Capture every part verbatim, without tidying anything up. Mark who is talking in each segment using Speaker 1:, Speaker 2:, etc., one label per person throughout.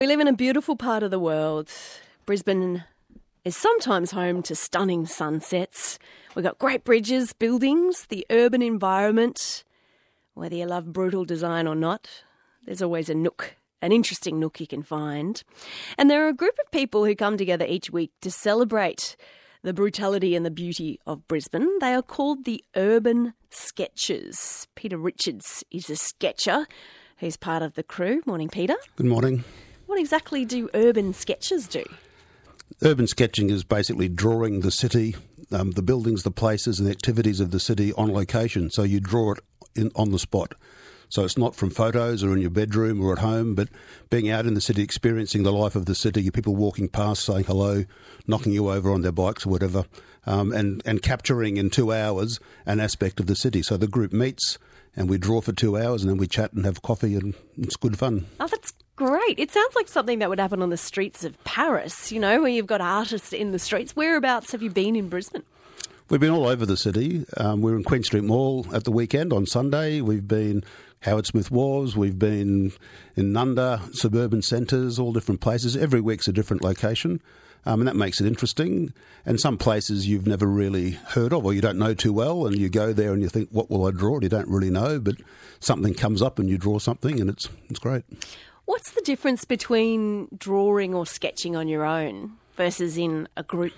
Speaker 1: We live in a beautiful part of the world. Brisbane is sometimes home to stunning sunsets. We've got great bridges, buildings, the urban environment. Whether you love brutal design or not, there's always a nook, an interesting nook you can find. And there are a group of people who come together each week to celebrate the brutality and the beauty of Brisbane. They are called the Urban Sketchers. Peter Richards is a sketcher who's part of the crew. Morning, Peter.
Speaker 2: Good morning.
Speaker 1: What exactly do urban sketchers do?
Speaker 2: Urban sketching is basically drawing the city, um, the buildings, the places and the activities of the city on location. So you draw it in, on the spot. So it's not from photos or in your bedroom or at home, but being out in the city, experiencing the life of the city, your people walking past, saying hello, knocking you over on their bikes or whatever, um, and, and capturing in two hours an aspect of the city. So the group meets and we draw for two hours and then we chat and have coffee and it's good fun.
Speaker 1: Oh, that's great. It sounds like something that would happen on the streets of Paris, you know, where you've got artists in the streets. Whereabouts have you been in Brisbane?
Speaker 2: We've been all over the city. Um, we were in Queen Street Mall at the weekend on Sunday. We've been Howard Smith Wharves. We've been in Nunda, suburban centres, all different places. Every week's a different location, um, and that makes it interesting. And some places you've never really heard of or you don't know too well, and you go there and you think, what will I draw? And you don't really know, but something comes up and you draw something and it's it's great.
Speaker 1: What's the difference between drawing or sketching on your own versus in a group?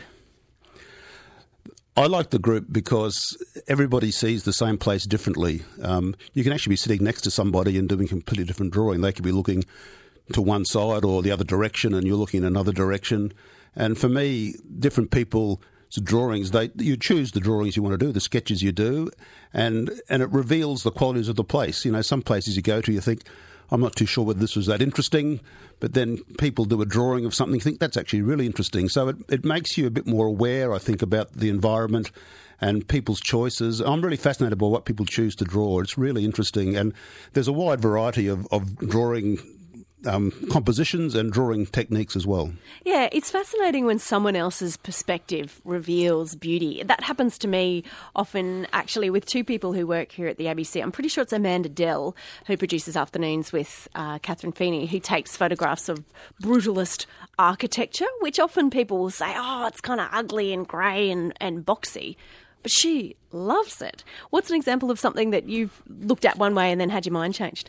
Speaker 2: I like the group because everybody sees the same place differently. Um, you can actually be sitting next to somebody and doing a completely different drawing. They could be looking to one side or the other direction and you're looking in another direction. And for me, different people's drawings, they you choose the drawings you want to do, the sketches you do, and, and it reveals the qualities of the place. You know, some places you go to, you think, I'm not too sure whether this was that interesting, but then people do a drawing of something, think that's actually really interesting. So it, it makes you a bit more aware, I think, about the environment and people's choices. I'm really fascinated by what people choose to draw. It's really interesting. And there's a wide variety of, of drawing Um, compositions and drawing techniques as well.
Speaker 1: Yeah, it's fascinating when someone else's perspective reveals beauty. That happens to me often, actually, with two people who work here at the A B C. I'm pretty sure it's Amanda Dell, who produces Afternoons with uh, Catherine Feeney, who takes photographs of brutalist architecture, which often people will say, oh, it's kind of ugly and grey and, and boxy. But she loves it. What's an example of something that you've looked at one way and then had your mind changed?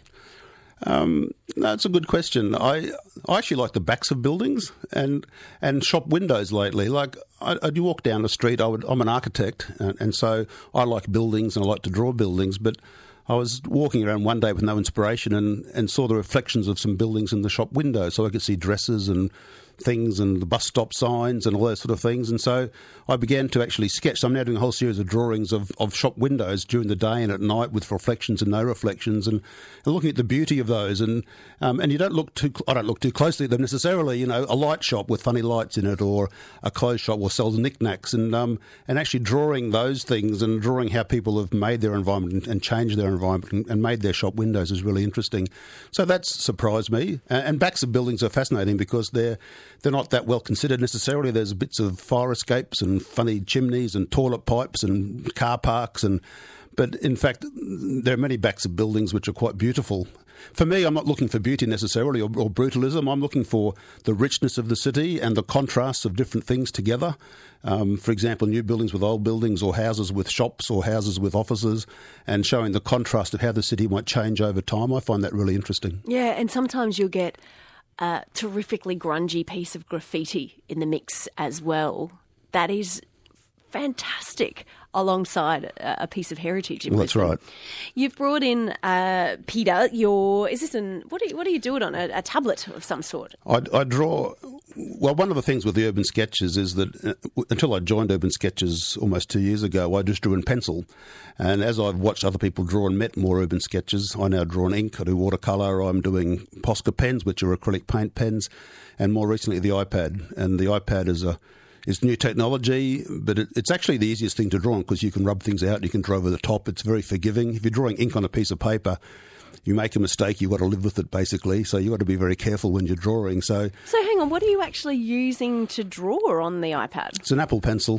Speaker 2: Um, no, it's a good question. I I actually like the backs of buildings and and shop windows lately. Like, I, I do walk down the street. I would, I'm an architect, and, and so I like buildings and I like to draw buildings. But I was walking around one day with no inspiration and, and saw the reflections of some buildings in the shop window. So I could see dresses and things and the bus stop signs and all those sort of things. And so I began to actually sketch. So I'm now doing a whole series of drawings of, of shop windows during the day and at night with reflections and no reflections and, and looking at the beauty of those. And um, and you don't look too, I don't look too closely at them necessarily, you know, a light shop with funny lights in it or a clothes shop that sells knickknacks and, um, and actually drawing those things and drawing how people have made their environment and, and changed their environment and, and made their shop windows is really interesting. So that's surprised me. And, and backs of buildings are fascinating because they're They're not that well considered necessarily. There's bits of fire escapes and funny chimneys and toilet pipes and car parks. and But in fact, there are many backs of buildings which are quite beautiful. For me, I'm not looking for beauty necessarily or, or brutalism. I'm looking for the richness of the city and the contrasts of different things together. Um, for example, new buildings with old buildings or houses with shops or houses with offices and showing the contrast of how the city might change over time. I find that really interesting.
Speaker 1: Yeah, and sometimes you'll get a terrifically grungy piece of graffiti in the mix as well. That is fantastic alongside a piece of heritage in
Speaker 2: Well, that's
Speaker 1: Brisbane.
Speaker 2: right.
Speaker 1: You've brought in, uh, Peter, your, is this an, what do you, what do you do it on, a, a tablet of some sort?
Speaker 2: I, I draw, well, one of the things with the Urban Sketches is that uh, until I joined Urban Sketches almost two years ago, I just drew in pencil. And as I've watched other people draw and met more Urban Sketches, I now draw in ink, I do watercolour, I'm doing Posca pens, which are acrylic paint pens, and more recently the iPad. And the iPad is a It's new technology, but it, it's actually the easiest thing to draw on because you can rub things out, you can draw over the top. It's very forgiving. If you're drawing ink on a piece of paper, you make a mistake, you've got to live with it, basically. So you've got to be very careful when you're drawing. So,
Speaker 1: so hang on, what are you actually using to draw on the iPad?
Speaker 2: It's an Apple Pencil.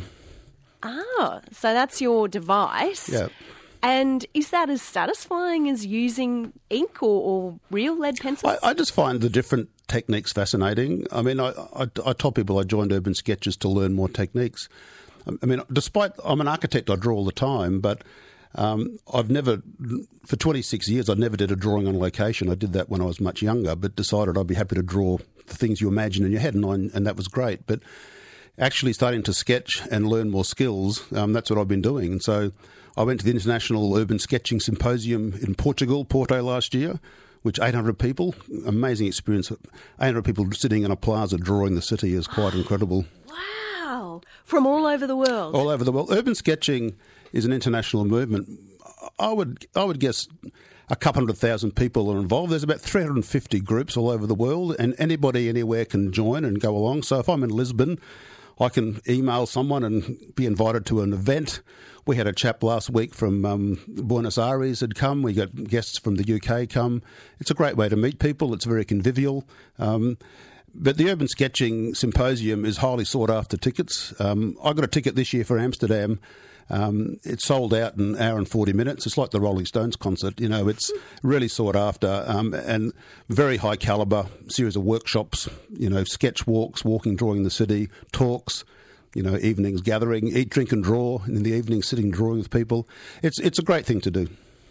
Speaker 1: Ah, so that's your device.
Speaker 2: Yeah.
Speaker 1: And is that as satisfying as using ink or, or real lead pencil?
Speaker 2: I, I just find the different techniques fascinating. I mean, I, I, I tell people I joined Urban Sketches to learn more techniques. I mean, despite I'm an architect, I draw all the time, but um, I've never, for twenty-six years, I never did a drawing on location. I did that when I was much younger, but decided I'd be happy to draw the things you imagine in your head, and, I, and that was great. But actually starting to sketch and learn more skills, um, that's what I've been doing. And so I went to the International Urban Sketching Symposium in Portugal, Porto, last year, which eight hundred people, amazing experience. eight hundred people sitting in a plaza drawing the city is quite incredible.
Speaker 1: Wow. From all over the world.
Speaker 2: All over the world. Urban sketching is an international movement. I would I would guess a couple hundred thousand people are involved. There's about three hundred fifty groups all over the world, and anybody anywhere can join and go along. So if I'm in Lisbon, I can email someone and be invited to an event. We had a chap last week from um, Buenos Aires had come. We got guests from the U K come. It's a great way to meet people. It's very convivial. Um, but the Urban Sketching Symposium is highly sought after tickets. Um, I got a ticket this year for Amsterdam. Um, it sold out in an hour and forty minutes. It's like the Rolling Stones concert. You know, it's really sought after um, and very high calibre series of workshops, you know, sketch walks, walking, drawing the city, talks, you know, evenings gathering, eat, drink and draw, and in the evening sitting drawing with people. It's, it's a great thing to do.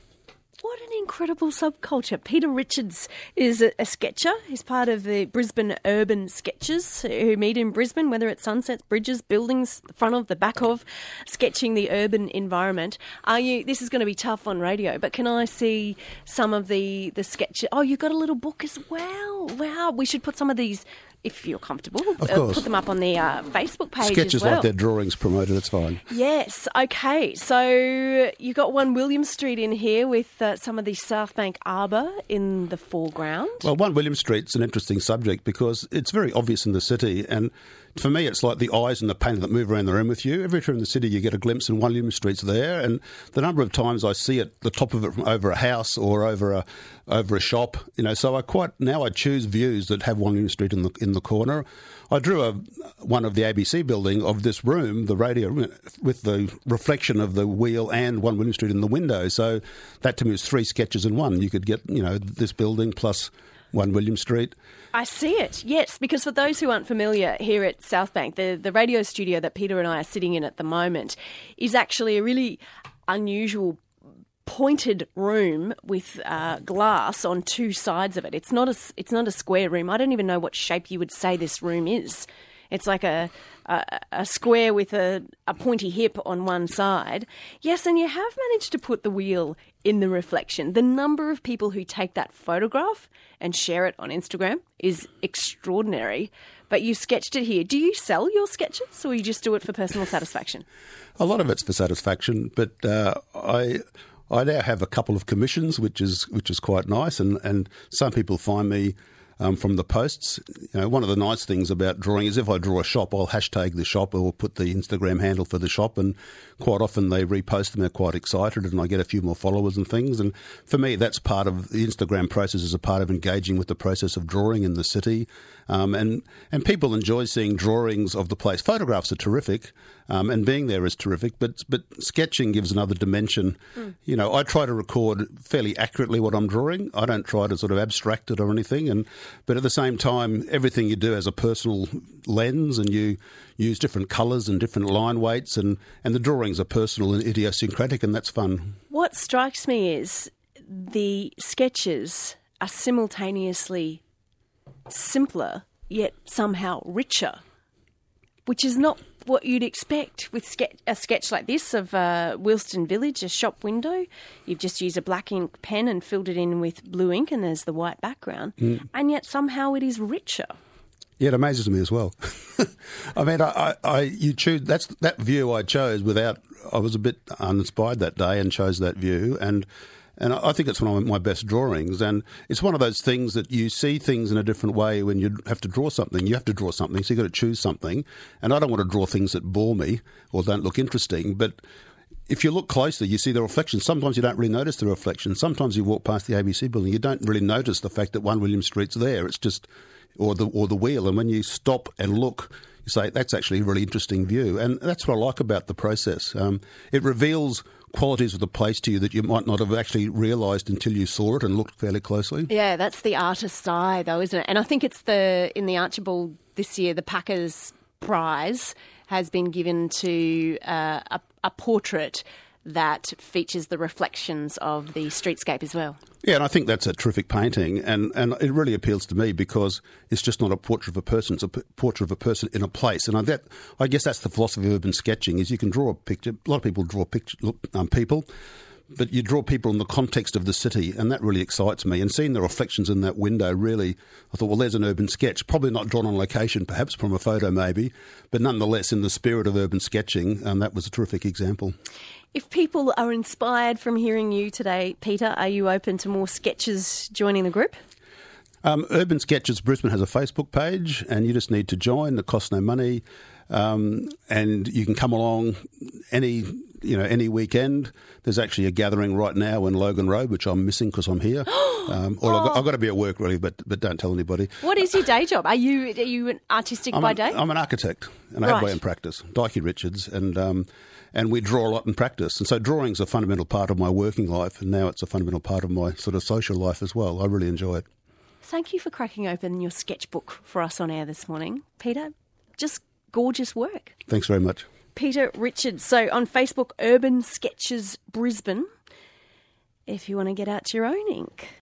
Speaker 1: What an incredible subculture. Peter Richards is a, a sketcher. He's part of the Brisbane Urban Sketchers who meet in Brisbane, whether it's sunsets, bridges, buildings, the front of, the back of, sketching the urban environment. Are you? This is going to be tough on radio, but can I see some of the, the sketches? Oh, you've got a little book as well. Wow, we should put some of these, if you're comfortable,
Speaker 2: of
Speaker 1: uh,
Speaker 2: course.
Speaker 1: put them up on the uh, Facebook page
Speaker 2: Sketches
Speaker 1: as well.
Speaker 2: like their drawings promoted, it's fine.
Speaker 1: Yes, okay. So you've got One William Street in here with uh, some of the South Bank Arbour in the foreground.
Speaker 2: Well, One William Street's an interesting subject because it's very obvious in the city, and for me it's like the eyes and the painter that move around the room with you. Every time in the city you get a glimpse and One William Street's there, and the number of times I see it, the top of it from over a house or over a over a shop, you know, so I quite, now I choose views that have One William Street in the in the corner. I drew a one of the A B C building of this room, the radio room, with the reflection of the wheel and One William Street in the window. So that to me is three sketches in one. You could get, you know, this building plus One William Street.
Speaker 1: I see it, yes, because for those who aren't familiar, here at South Bank, the, the radio studio that Peter and I are sitting in at the moment is actually a really unusual pointed room with uh, glass on two sides of it. It's not a it's not a square room. I don't even know what shape you would say this room is. It's like a a, a square with a, a pointy hip on one side. Yes, and you have managed to put the wheel in the reflection. The number of people who take that photograph and share it on Instagram is extraordinary. But you sketched it here. Do you sell your sketches, or you just do it for personal satisfaction?
Speaker 2: A lot of it's for satisfaction, but uh, I. I now have a couple of commissions, which is which is quite nice, and, and some people find me um, from the posts. You know, one of the nice things about drawing is if I draw a shop, I'll hashtag the shop or put the Instagram handle for the shop, and quite often they repost them. They're quite excited, and I get a few more followers and things. And for me, that's part of the Instagram process, is a part of engaging with the process of drawing in the city. Um, and, and people enjoy seeing drawings of the place. Photographs are terrific, um, and being there is terrific, but but sketching gives another dimension. Mm. You know, I try to record fairly accurately what I'm drawing. I don't try to sort of abstract it or anything, and but at the same time, everything you do has a personal lens, and you use different colours and different line weights, and, and the drawings are personal and idiosyncratic, and that's fun.
Speaker 1: What strikes me is the sketches are simultaneously simpler, yet somehow richer, which is not what you'd expect with ske- a sketch like this of uh, Wilston Village, a shop window. You've just used a black ink pen and filled it in with blue ink, and there's the white background, mm. and yet somehow it is richer.
Speaker 2: Yeah, it amazes me as well. I mean, I, I, you choose that's that view I chose without. I was a bit uninspired that day and chose that view, and and I think it's one of my best drawings. And it's one of those things that you see things in a different way when you have to draw something. You have to draw something, so you've got to choose something. And I don't want to draw things that bore me or don't look interesting, but if you look closely, you see the reflection. Sometimes you don't really notice the reflection. Sometimes you walk past the A B C building, you don't really notice the fact that One William Street's there. It's just, or the or the wheel. And when you stop and look, you say, that's actually a really interesting view. And that's what I like about the process. Um, it reveals qualities of the place to you that you might not have actually realised until you saw it and looked fairly closely.
Speaker 1: Yeah, that's the artist's eye, though, isn't it? And I think it's the in the Archibald this year, the Packers Prize has been given to uh, a, a portrait that features the reflections of the streetscape as well.
Speaker 2: Yeah, and I think that's a terrific painting, and, and it really appeals to me because it's just not a portrait of a person, it's a p- portrait of a person in a place. And I, that, I guess that's the philosophy of urban sketching, is you can draw a picture. A lot of people draw picture, um, people, but you draw people in the context of the city, and that really excites me. And seeing the reflections in that window, really, I thought, well, there's an urban sketch, probably not drawn on location, perhaps from a photo maybe, but nonetheless in the spirit of urban sketching, and that was a terrific example.
Speaker 1: If people are inspired from hearing you today, Peter, are you open to more sketches joining the group?
Speaker 2: Um, Urban Sketches Brisbane has a Facebook page, and you just need to join. It costs no money, um, and you can come along any you know any weekend. There's actually a gathering right now in Logan Road, which I'm missing because I'm here. Um, or oh. I've, got, I've got to be at work really, but but don't tell anybody.
Speaker 1: What is your day job? Are you are you an artistic
Speaker 2: I'm
Speaker 1: by
Speaker 2: an,
Speaker 1: day?
Speaker 2: I'm an architect, and I
Speaker 1: right.
Speaker 2: have my own practice, Dikey Richards, and. Um, And we draw a lot in practice. And so drawing's a fundamental part of my working life, and now it's a fundamental part of my sort of social life as well. I really enjoy it.
Speaker 1: Thank you for cracking open your sketchbook for us on air this morning, Peter. Just gorgeous work.
Speaker 2: Thanks very much.
Speaker 1: Peter Richards. So on Facebook, Urban Sketches Brisbane, if you want to get out your own ink.